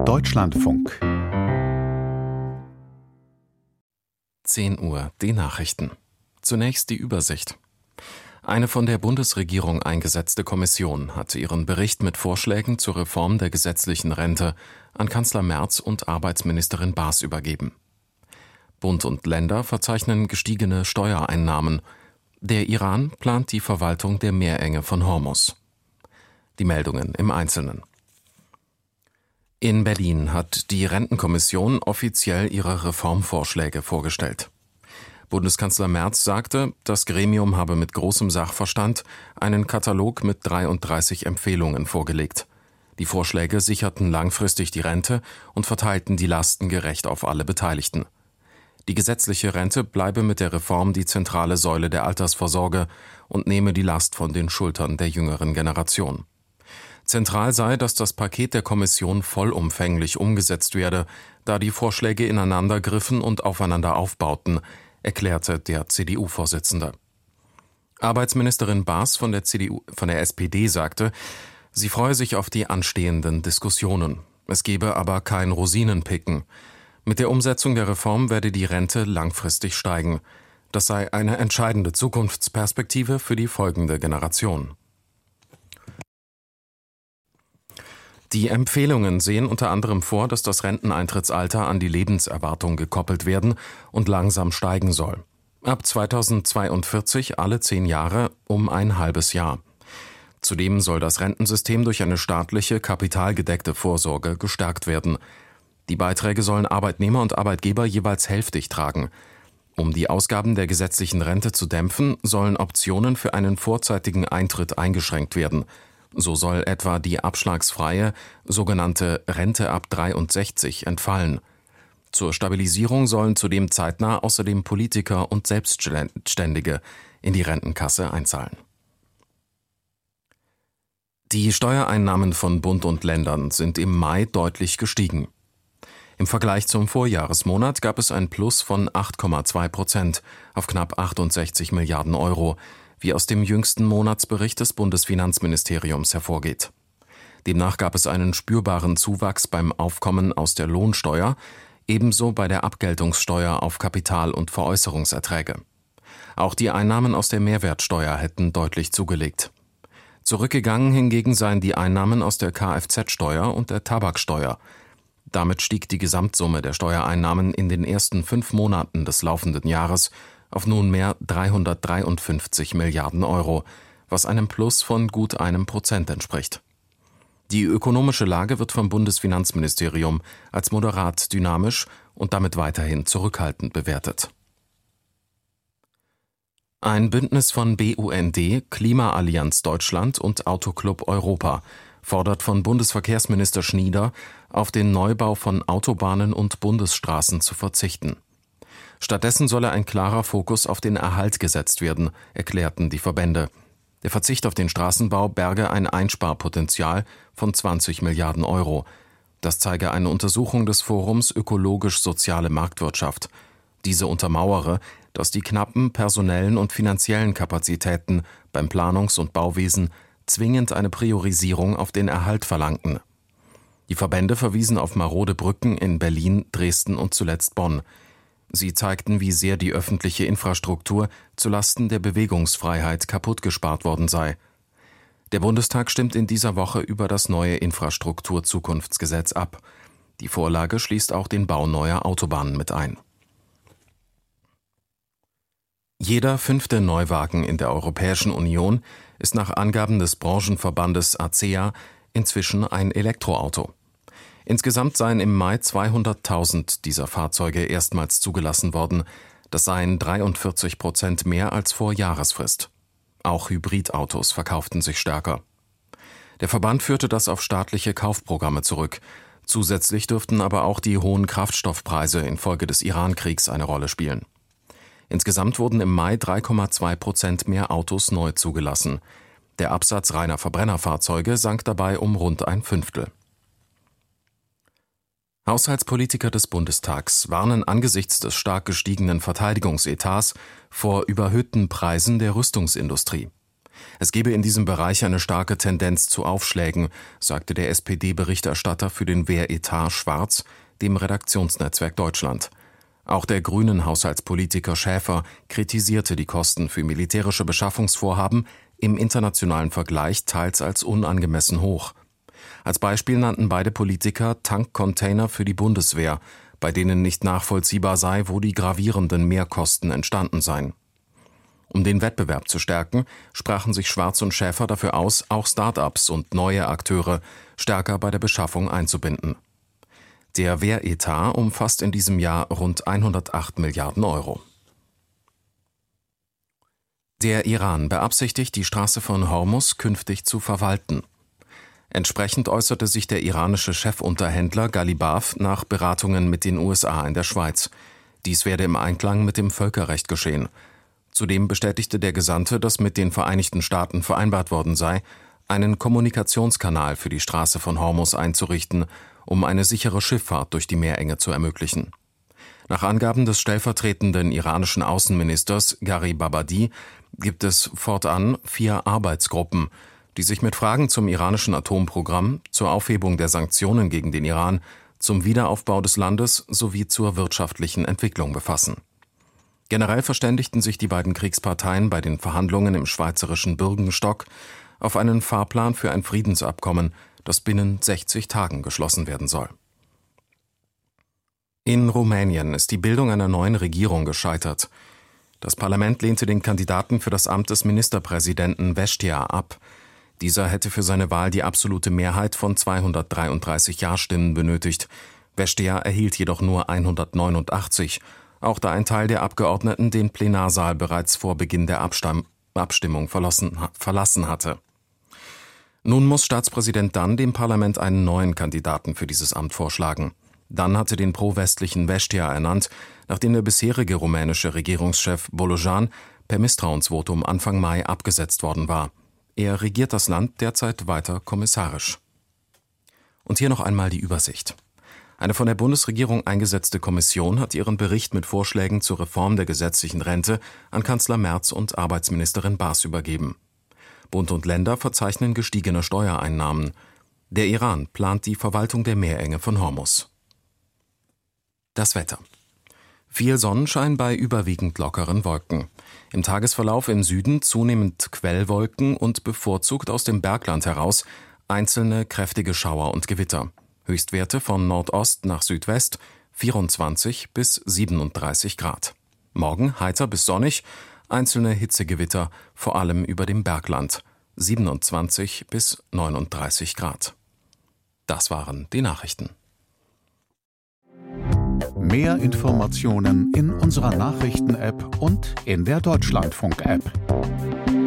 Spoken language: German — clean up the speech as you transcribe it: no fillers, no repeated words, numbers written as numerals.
Deutschlandfunk. 10 Uhr, die Nachrichten. Zunächst die Übersicht. Eine von der Bundesregierung eingesetzte Kommission hat ihren Bericht mit Vorschlägen zur Reform der gesetzlichen Rente an Kanzler Merz und Arbeitsministerin Baas übergeben. Bund und Länder verzeichnen gestiegene Steuereinnahmen. Der Iran plant die Verwaltung der Meerenge von Hormuz. Die Meldungen im Einzelnen. In Berlin hat die Rentenkommission offiziell ihre Reformvorschläge vorgestellt. Bundeskanzler Merz sagte, das Gremium habe mit großem Sachverstand einen Katalog mit 33 Empfehlungen vorgelegt. Die Vorschläge sicherten langfristig die Rente und verteilten die Lasten gerecht auf alle Beteiligten. Die gesetzliche Rente bleibe mit der Reform die zentrale Säule der Altersvorsorge und nehme die Last von den Schultern der jüngeren Generation. Zentral sei, dass das Paket der Kommission vollumfänglich umgesetzt werde, da die Vorschläge ineinander griffen und aufeinander aufbauten, erklärte der CDU-Vorsitzende. Arbeitsministerin Baas von der SPD sagte, sie freue sich auf die anstehenden Diskussionen. Es gebe aber kein Rosinenpicken. Mit der Umsetzung der Reform werde die Rente langfristig steigen. Das sei eine entscheidende Zukunftsperspektive für die folgende Generation. Die Empfehlungen sehen unter anderem vor, dass das Renteneintrittsalter an die Lebenserwartung gekoppelt werden und langsam steigen soll. Ab 2042 alle 10 Jahre um ein halbes Jahr. Zudem soll das Rentensystem durch eine staatliche, kapitalgedeckte Vorsorge gestärkt werden. Die Beiträge sollen Arbeitnehmer und Arbeitgeber jeweils hälftig tragen. Um die Ausgaben der gesetzlichen Rente zu dämpfen, sollen Optionen für einen vorzeitigen Eintritt eingeschränkt werden. So soll etwa die abschlagsfreie, sogenannte Rente ab 63 entfallen. Zur Stabilisierung sollen zudem zeitnah außerdem Politiker und Selbstständige in die Rentenkasse einzahlen. Die Steuereinnahmen von Bund und Ländern sind im Mai deutlich gestiegen. Im Vergleich zum Vorjahresmonat gab es ein Plus von 8,2% auf knapp 68 Milliarden Euro, wie aus dem jüngsten Monatsbericht des Bundesfinanzministeriums hervorgeht. Demnach gab es einen spürbaren Zuwachs beim Aufkommen aus der Lohnsteuer, ebenso bei der Abgeltungssteuer auf Kapital- und Veräußerungserträge. Auch die Einnahmen aus der Mehrwertsteuer hätten deutlich zugelegt. Zurückgegangen hingegen seien die Einnahmen aus der Kfz-Steuer und der Tabaksteuer. Damit stieg die Gesamtsumme der Steuereinnahmen in den ersten 5 Monaten des laufenden Jahres auf nunmehr 353 Milliarden Euro, was einem Plus von gut 1% entspricht. Die ökonomische Lage wird vom Bundesfinanzministerium als moderat dynamisch und damit weiterhin zurückhaltend bewertet. Ein Bündnis von BUND, Klimaallianz Deutschland und Autoclub Europa fordert von Bundesverkehrsminister Schnieder, auf den Neubau von Autobahnen und Bundesstraßen zu verzichten. Stattdessen solle ein klarer Fokus auf den Erhalt gesetzt werden, erklärten die Verbände. Der Verzicht auf den Straßenbau berge ein Einsparpotenzial von 20 Milliarden Euro. Das zeige eine Untersuchung des Forums Ökologisch-Soziale Marktwirtschaft. Diese untermauere, dass die knappen personellen und finanziellen Kapazitäten beim Planungs- und Bauwesen zwingend eine Priorisierung auf den Erhalt verlangten. Die Verbände verwiesen auf marode Brücken in Berlin, Dresden und zuletzt Bonn. Sie zeigten, wie sehr die öffentliche Infrastruktur zulasten der Bewegungsfreiheit kaputtgespart worden sei. Der Bundestag stimmt in dieser Woche über das neue Infrastrukturzukunftsgesetz ab. Die Vorlage schließt auch den Bau neuer Autobahnen mit ein. Jeder 5. Neuwagen in der Europäischen Union ist nach Angaben des Branchenverbandes ACEA inzwischen ein Elektroauto. Insgesamt seien im Mai 200.000 dieser Fahrzeuge erstmals zugelassen worden. Das seien 43% mehr als vor Jahresfrist. Auch Hybridautos verkauften sich stärker. Der Verband führte das auf staatliche Kaufprogramme zurück. Zusätzlich dürften aber auch die hohen Kraftstoffpreise infolge des Iran-Kriegs eine Rolle spielen. Insgesamt wurden im Mai 3,2% mehr Autos neu zugelassen. Der Absatz reiner Verbrennerfahrzeuge sank dabei um rund ein Fünftel. Haushaltspolitiker des Bundestags warnen angesichts des stark gestiegenen Verteidigungsetats vor überhöhten Preisen der Rüstungsindustrie. Es gebe in diesem Bereich eine starke Tendenz zu Aufschlägen, sagte der SPD-Berichterstatter für den Wehretat Schwarz dem Redaktionsnetzwerk Deutschland. Auch der grünen Haushaltspolitiker Schäfer kritisierte die Kosten für militärische Beschaffungsvorhaben im internationalen Vergleich teils als unangemessen hoch. Als Beispiel nannten beide Politiker Tankcontainer für die Bundeswehr, bei denen nicht nachvollziehbar sei, wo die gravierenden Mehrkosten entstanden seien. Um den Wettbewerb zu stärken, sprachen sich Schwarz und Schäfer dafür aus, auch Start-ups und neue Akteure stärker bei der Beschaffung einzubinden. Der Wehretat umfasst in diesem Jahr rund 108 Milliarden Euro. Der Iran beabsichtigt, die Straße von Hormuz künftig zu verwalten. Entsprechend äußerte sich der iranische Chefunterhändler Ghalibaf nach Beratungen mit den USA in der Schweiz. Dies werde im Einklang mit dem Völkerrecht geschehen. Zudem bestätigte der Gesandte, dass mit den Vereinigten Staaten vereinbart worden sei, einen Kommunikationskanal für die Straße von Hormuz einzurichten, um eine sichere Schifffahrt durch die Meerenge zu ermöglichen. Nach Angaben des stellvertretenden iranischen Außenministers Gharibabadi gibt es fortan 4 Arbeitsgruppen, die sich mit Fragen zum iranischen Atomprogramm, zur Aufhebung der Sanktionen gegen den Iran, zum Wiederaufbau des Landes sowie zur wirtschaftlichen Entwicklung befassen. Generell verständigten sich die beiden Kriegsparteien bei den Verhandlungen im schweizerischen Bürgenstock auf einen Fahrplan für ein Friedensabkommen, das binnen 60 Tagen geschlossen werden soll. In Rumänien ist die Bildung einer neuen Regierung gescheitert. Das Parlament lehnte den Kandidaten für das Amt des Ministerpräsidenten Vestia ab. Dieser hätte für seine Wahl die absolute Mehrheit von 233 Ja-Stimmen benötigt. Vestia erhielt jedoch nur 189, auch da ein Teil der Abgeordneten den Plenarsaal bereits vor Beginn der Abstimmung verlassen hatte. Nun muss Staatspräsident Dan dem Parlament einen neuen Kandidaten für dieses Amt vorschlagen. Dan hatte den pro-westlichen Vestia ernannt, nachdem der bisherige rumänische Regierungschef Bolojan per Misstrauensvotum Anfang Mai abgesetzt worden war. Er regiert das Land derzeit weiter kommissarisch. Und hier noch einmal die Übersicht. Eine von der Bundesregierung eingesetzte Kommission hat ihren Bericht mit Vorschlägen zur Reform der gesetzlichen Rente an Kanzler Merz und Arbeitsministerin Baas übergeben. Bund und Länder verzeichnen gestiegene Steuereinnahmen. Der Iran plant die Verwaltung der Meerenge von Hormuz. Das Wetter. Viel Sonnenschein bei überwiegend lockeren Wolken. Im Tagesverlauf im Süden zunehmend Quellwolken und bevorzugt aus dem Bergland heraus einzelne kräftige Schauer und Gewitter. Höchstwerte von Nordost nach Südwest 24 bis 37 Grad. Morgen heiter bis sonnig, einzelne Hitzegewitter, vor allem über dem Bergland, 27 bis 39 Grad. Das waren die Nachrichten. Mehr Informationen in unserer Nachrichten-App und in der Deutschlandfunk-App.